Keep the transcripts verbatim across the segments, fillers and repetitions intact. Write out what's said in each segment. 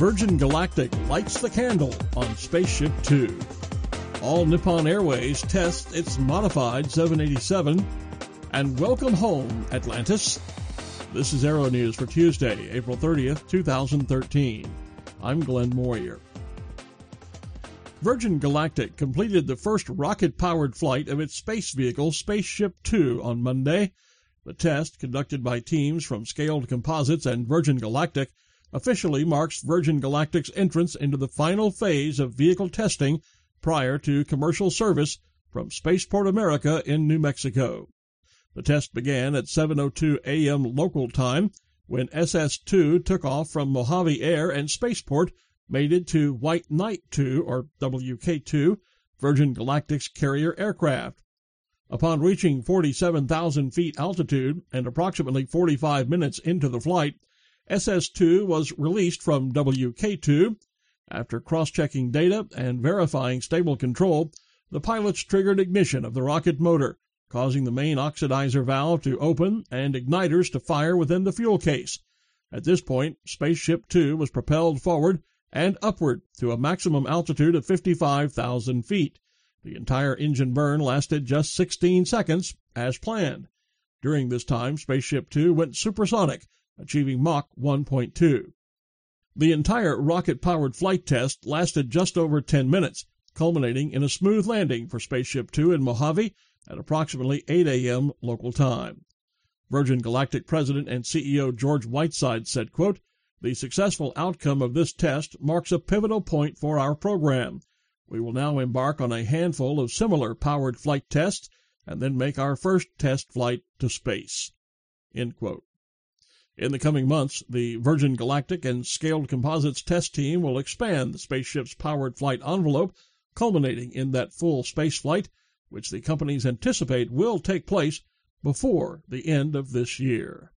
Virgin Galactic lights the candle on Spaceship Two. All Nippon Airways tests its modified seven eighty-seven. And welcome home, Atlantis. This is Aero News for Tuesday, April thirtieth, two thousand thirteen. I'm Glenn Moyer. Virgin Galactic completed the first rocket-powered flight of its space vehicle, Spaceship Two, on Monday. The test, conducted by teams from Scaled Composites and Virgin Galactic, officially marks Virgin Galactic's entrance into the final phase of vehicle testing prior to commercial service from Spaceport America in New Mexico. The test began at seven oh two a.m. local time when S S two took off from Mojave Air and Spaceport mated to White Knight two, or W K two, Virgin Galactic's carrier aircraft. Upon reaching forty-seven thousand feet altitude and approximately forty-five minutes into the flight, S S two was released from W K two. After cross-checking data and verifying stable control, the pilots triggered ignition of the rocket motor, causing the main oxidizer valve to open and igniters to fire within the fuel case. At this point, Spaceship Two was propelled forward and upward to a maximum altitude of fifty-five thousand feet. The entire engine burn lasted just sixteen seconds, as planned. During this time, Spaceship Two went supersonic, achieving Mach one point two. The entire rocket-powered flight test lasted just over ten minutes, culminating in a smooth landing for Spaceship Two in Mojave at approximately eight a.m. local time. Virgin Galactic President and C E O George Whiteside said, quote, "The successful outcome of this test marks a pivotal point for our program. We will now embark on a handful of similar powered flight tests and then make our first test flight to space." End quote. In the coming months, the Virgin Galactic and Scaled Composites test team will expand the spaceship's powered flight envelope, culminating in that full spaceflight, which the companies anticipate will take place before the end of this year.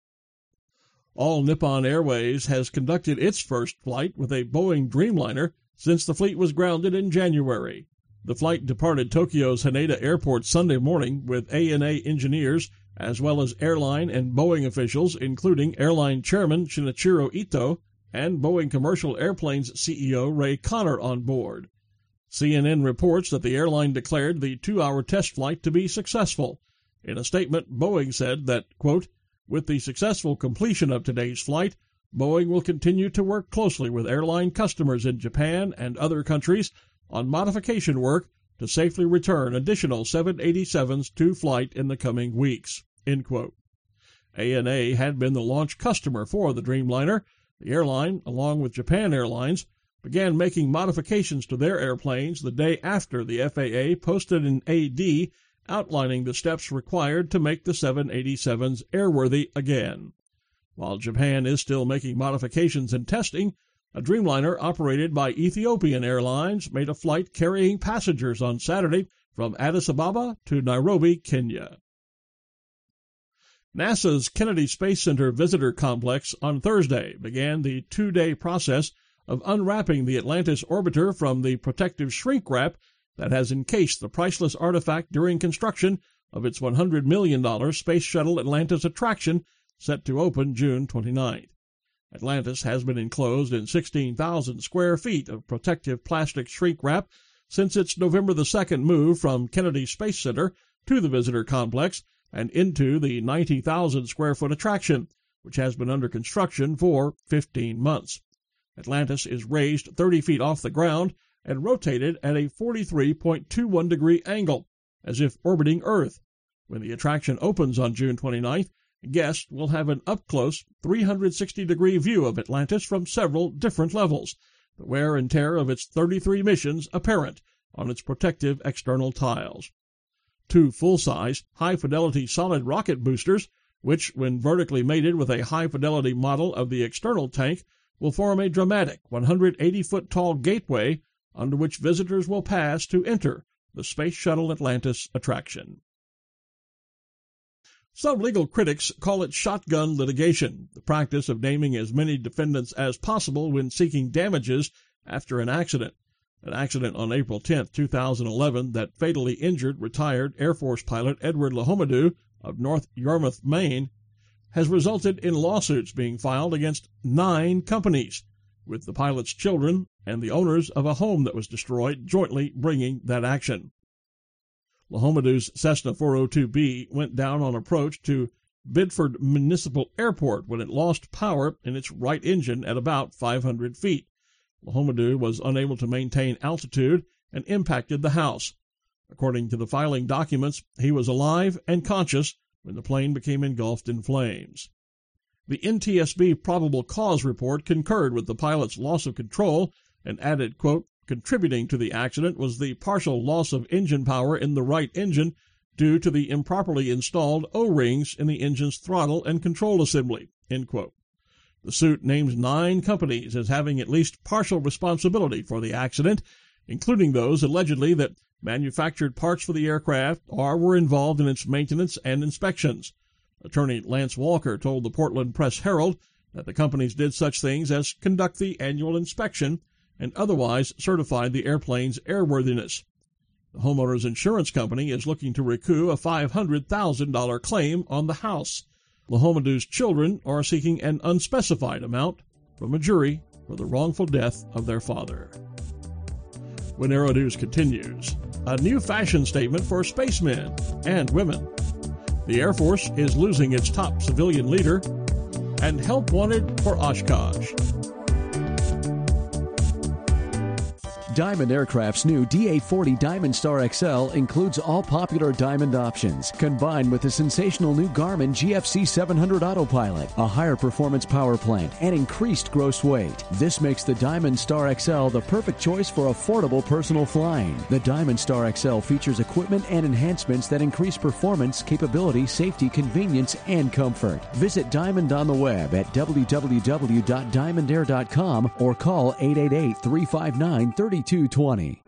All Nippon Airways has conducted its first flight with a Boeing Dreamliner since the fleet was grounded in January. The flight departed Tokyo's Haneda Airport Sunday morning with A N A engineers as well as airline and Boeing officials, including airline chairman Shinichiro Ito and Boeing Commercial Airplanes C E O Ray Connor on board. C N N reports that the airline declared the two-hour test flight to be successful. In a statement, Boeing said that, quote, "With the successful completion of today's flight, Boeing will continue to work closely with airline customers in Japan and other countries on modification work to safely return additional seven eighty-sevens to flight in the coming weeks." End quote. A N A had been the launch customer for the Dreamliner. The airline, along with Japan Airlines, began making modifications to their airplanes the day after the F A A posted an A D outlining the steps required to make the seven eighty-sevens airworthy again. While Japan is still making modifications and testing, a Dreamliner operated by Ethiopian Airlines made a flight carrying passengers on Saturday from Addis Ababa to Nairobi, Kenya. NASA's Kennedy Space Center Visitor Complex on Thursday began the two-day process of unwrapping the Atlantis orbiter from the protective shrink wrap that has encased the priceless artifact during construction of its one hundred million dollars Space Shuttle Atlantis attraction set to open June twenty-ninth. Atlantis has been enclosed in sixteen thousand square feet of protective plastic shrink wrap since its November the second move from Kennedy Space Center to the visitor complex and into the ninety thousand square foot attraction, which has been under construction for fifteen months. Atlantis is raised thirty feet off the ground and rotated at a forty-three point two one degree angle, as if orbiting Earth. When the attraction opens on June twenty-ninth, guests will have an up-close three hundred sixty degree view of Atlantis from several different levels, the wear and tear of its thirty-three missions apparent on its protective external tiles. Two full-size, high-fidelity solid rocket boosters, which, when vertically mated with a high-fidelity model of the external tank, will form a dramatic one hundred eighty foot tall gateway under which visitors will pass to enter the Space Shuttle Atlantis attraction. Some legal critics call it shotgun litigation, the practice of naming as many defendants as possible when seeking damages after an accident. An accident on April tenth, two thousand eleven that fatally injured retired Air Force pilot Edward Lahomedou of North Yarmouth, Maine, has resulted in lawsuits being filed against nine companies. with the pilot's children and the owners of a home that was destroyed jointly bringing that action. Lahomadou's Cessna four oh two B went down on approach to Bidford Municipal Airport when it lost power in its right engine at about five hundred feet. Lahomadou was unable to maintain altitude and impacted the house. According to the filing documents, he was alive and conscious when the plane became engulfed in flames. The N T S B probable cause report concurred with the pilot's loss of control and added, quote, contributing to the accident was the partial loss of engine power in the right engine due to the improperly installed O-rings in the engine's throttle and control assembly, end quote. The suit names nine companies as having at least partial responsibility for the accident, including those allegedly that manufactured parts for the aircraft or were involved in its maintenance and inspections. Attorney Lance Walker told the Portland Press-Herald that the companies did such things as conduct the annual inspection and otherwise certified the airplane's airworthiness. The homeowner's insurance company is looking to recoup a five hundred thousand dollars claim on the house. Lahomadou's children are seeking an unspecified amount from a jury for the wrongful death of their father. When Aero News continues, a new fashion statement for spacemen and women. The Air Force is losing its top civilian leader, and help wanted for Oshkosh. Diamond Aircraft's new D A forty Diamond Star X L includes all popular Diamond options, combined with the sensational new Garmin G F C seven hundred Autopilot, a higher performance power plant, and increased gross weight. This makes the Diamond Star X L the perfect choice for affordable personal flying. The Diamond Star X L features equipment and enhancements that increase performance, capability, safety, convenience, and comfort. Visit Diamond on the web at w w w dot diamond air dot com or call eight eight eight, three five nine, three two two zero.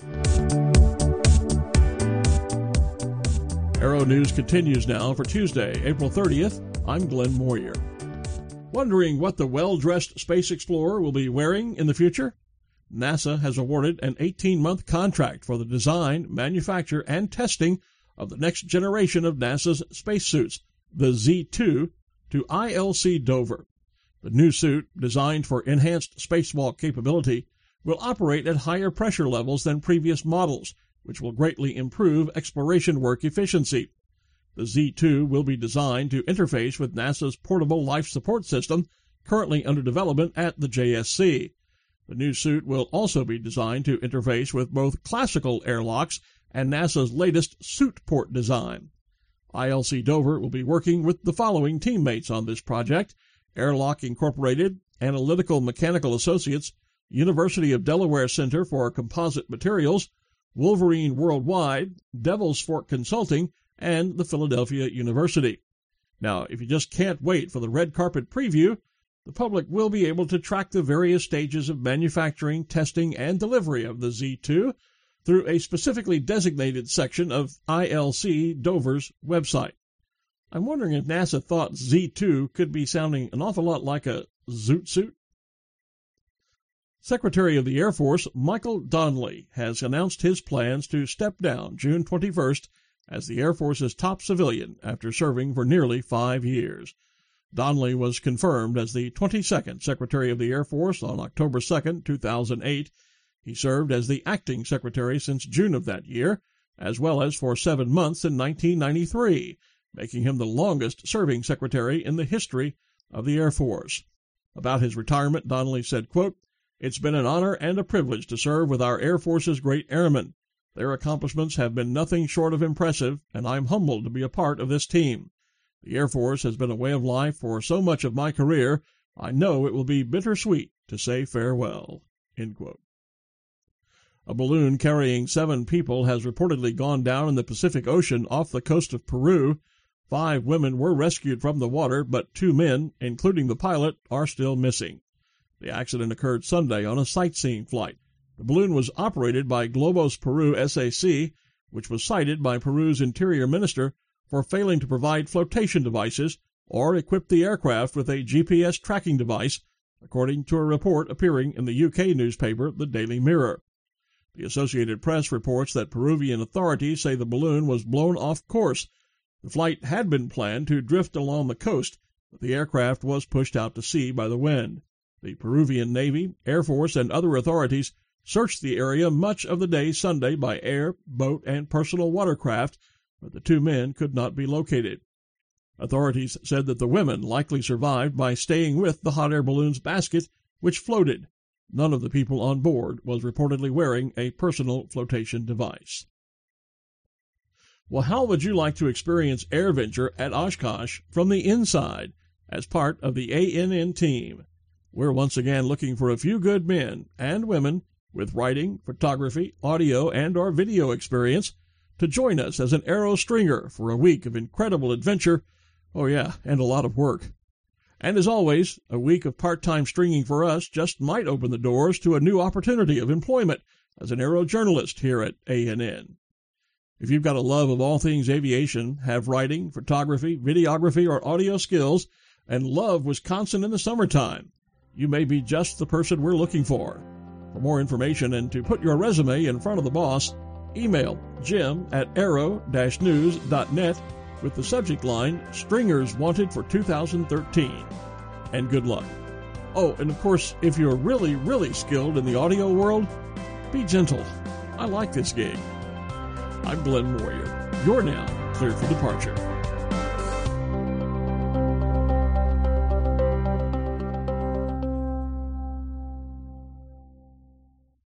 Aero News continues now for Tuesday, April thirtieth. I'm Glenn Moyer. Wondering what the well-dressed space explorer will be wearing in the future? NASA has awarded an eighteen-month contract for the design, manufacture, and testing of the next generation of NASA's spacesuits, the Z two, to I L C Dover. The new suit, designed for enhanced spacewalk capability, will operate at higher pressure levels than previous models, which will greatly improve exploration work efficiency. The Z two will be designed to interface with NASA's Portable Life Support System, currently under development at the J S C. The new suit will also be designed to interface with both classical airlocks and NASA's latest suit port design. I L C Dover will be working with the following teammates on this project: Airlock Incorporated, Analytical Mechanical Associates, University of Delaware Center for Composite Materials, Wolverine Worldwide, Devil's Fork Consulting, and the Philadelphia University. Now, if you just can't wait for the red carpet preview, the public will be able to track the various stages of manufacturing, testing, and delivery of the Z two through a specifically designated section of I L C Dover's website. I'm wondering if NASA thought Z two could be sounding an awful lot like a zoot suit. Secretary of the Air Force Michael Donnelly has announced his plans to step down June twenty-first as the Air Force's top civilian after serving for nearly five years. Donnelly was confirmed as the twenty-second Secretary of the Air Force on October second, two thousand eight. He served as the acting secretary since June of that year, as well as for seven months in nineteen ninety-three, making him the longest-serving secretary in the history of the Air Force. About his retirement, Donnelly said, quote, "It's been an honor and a privilege to serve with our Air Force's great airmen. Their accomplishments have been nothing short of impressive, and I'm humbled to be a part of this team. The Air Force has been a way of life for so much of my career, I know it will be bittersweet to say farewell." End quote. A balloon carrying seven people has reportedly gone down in the Pacific Ocean off the coast of Peru. Five women were rescued from the water, but two men, including the pilot, are still missing. The accident occurred Sunday on a sightseeing flight. The balloon was operated by Globos Peru S A C, which was cited by Peru's Interior Minister for failing to provide flotation devices or equip the aircraft with a G P S tracking device, according to a report appearing in the U K newspaper The Daily Mirror. The Associated Press reports that Peruvian authorities say the balloon was blown off course. The flight had been planned to drift along the coast, but the aircraft was pushed out to sea by the wind. The Peruvian Navy, Air Force, and other authorities searched the area much of the day Sunday by air, boat, and personal watercraft, but the two men could not be located. Authorities said that the women likely survived by staying with the hot air balloon's basket, which floated. None of the people on board was reportedly wearing a personal flotation device. Well, how would you like to experience AirVenture at Oshkosh from the inside as part of the A N N team? We're once again looking for a few good men and women with writing, photography, audio, and or video experience to join us as an Aero Stringer for a week of incredible adventure, oh yeah, and a lot of work. And as always, a week of part-time stringing for us just might open the doors to a new opportunity of employment as an aero journalist here at A N N. If you've got a love of all things aviation, have writing, photography, videography, or audio skills, and love Wisconsin in the summertime, you may be just the person we're looking for. For more information and to put your resume in front of the boss, email jim at aero dash news dot net with the subject line, Stringers Wanted for two thousand thirteen. And good luck. Oh, and of course, if you're really, really skilled in the audio world, be gentle. I like this gig. I'm Glenn Moyer. You're now clear for departure.